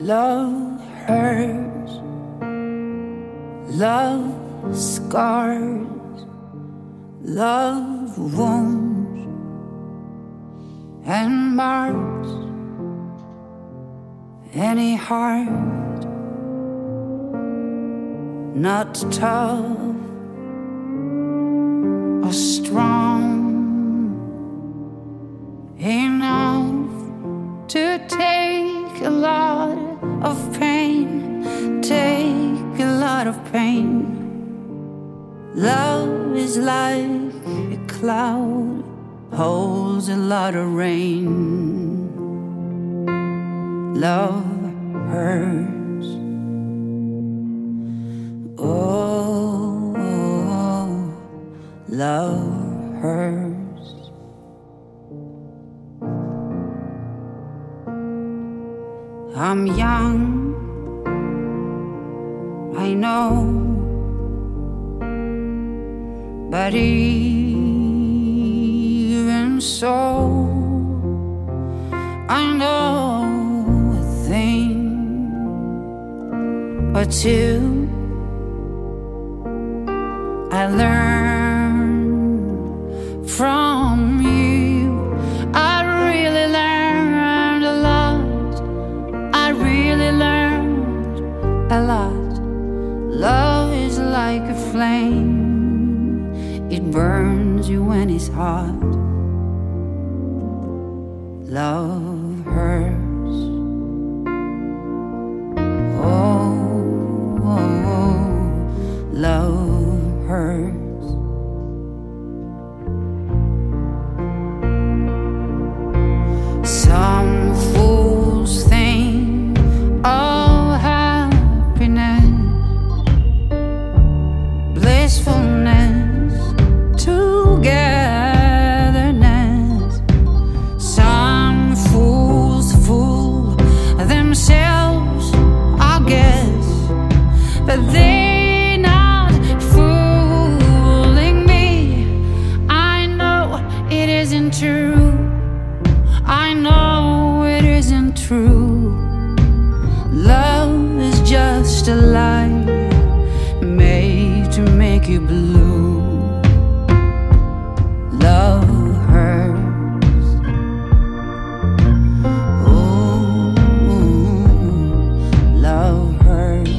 Love hurts, love scars, love wounds and marks any heart not tough or strong enough to take a lot of pain, take a lot of pain. Love is like a cloud, holds a lot of rain. Love hurts. Oh, love hurts. I'm young, I know, but even so, I know a thing or two. I learned from you. I really learned a lot. I really learned a lot. Love is like a flame, it burns you when it's hot. Love hurts. Oh, love hurts. Some fools think of happiness, blissfulness, togetherness. Some fools fool themselves, I guess, but they're not fooling me. I know it isn't true. I know it isn't true. Love is just a lie made to make you blue. Love hurts. Oh, love hurts.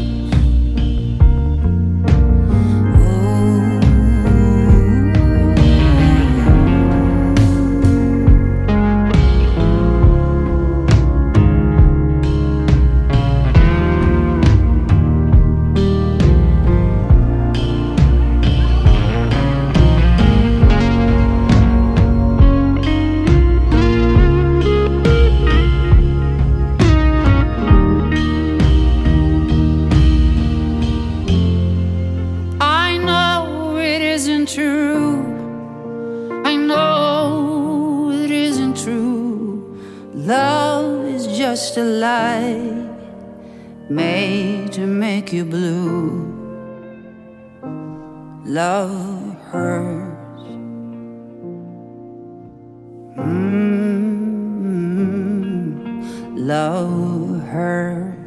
True. I know it isn't true. Love is just a lie made to make you blue. Love hurts. Love hurts.